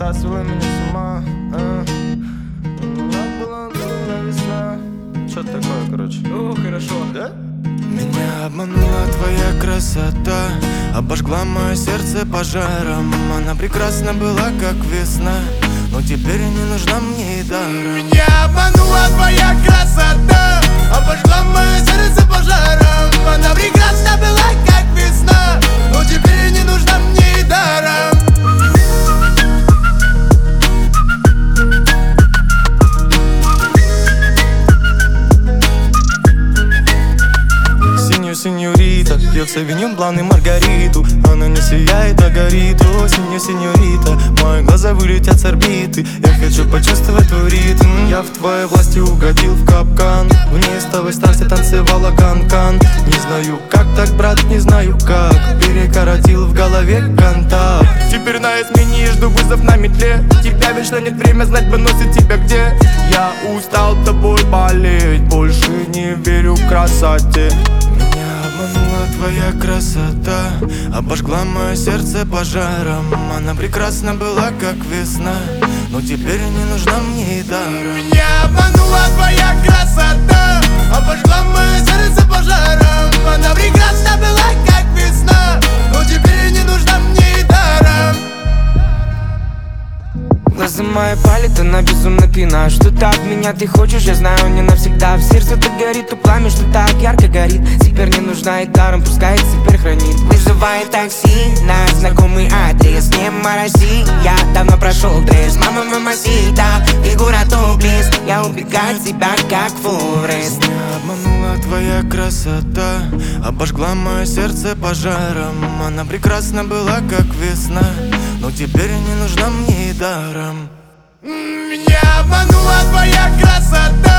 красота свела меня с ума. Была весна. Что такое, короче? О, хорошо. Да? Меня обманула твоя красота, обожгла мое сердце пожаром. Она прекрасна была, как весна, но теперь не нужна мне и даром. Меня обманула твоя красота, обожгла мое сердце пожаром. Она прекрасна была, как весна, но теперь не нужна мне и даром. Сеньорита пьет савиньон блан и маргариту. Она не сияет, а горит. О, сеньорита, мои глаза вылетят с орбиты. Я хочу почувствовать твой ритм. Я в твоей власти угодил в капкан. В неистовой страсти танцевала канкан. Не знаю как так, брат, не знаю как. Перекоротил в голове контакт. Теперь на измене жду вызов на метле. Тебя вечно нет, время знать бы носит тебя где. Я устал тобой болеть, больше не верю в красоте. Меня обманула твоя красота, обожгла мое сердце пожаром. Она прекрасна была, как весна, но теперь не нужна мне и даром. Меня обманула твоя красота, обожгла мое сердце пожаром. Она прекрасна была, как весна, но теперь не нужна мне и даром. Глаза мои палят, она безумно пьяна. Что так меня ты хочешь, я знаю, не навсегда. В сердце так горит то пламя, что так ярко горит. Теперь не нужна и даром, пускай теперь хранит. Вызывает такси на знакомый адрес. Не морози, я давно прошел тест. Мама, мамасита, фигура топлес. Я убегаю от тебя, как Форест. Меня обманула твоя красота, обожгла мое сердце пожаром. Она прекрасна была, как весна, но теперь не нужна мне и даром. Меня обманула твоя красота,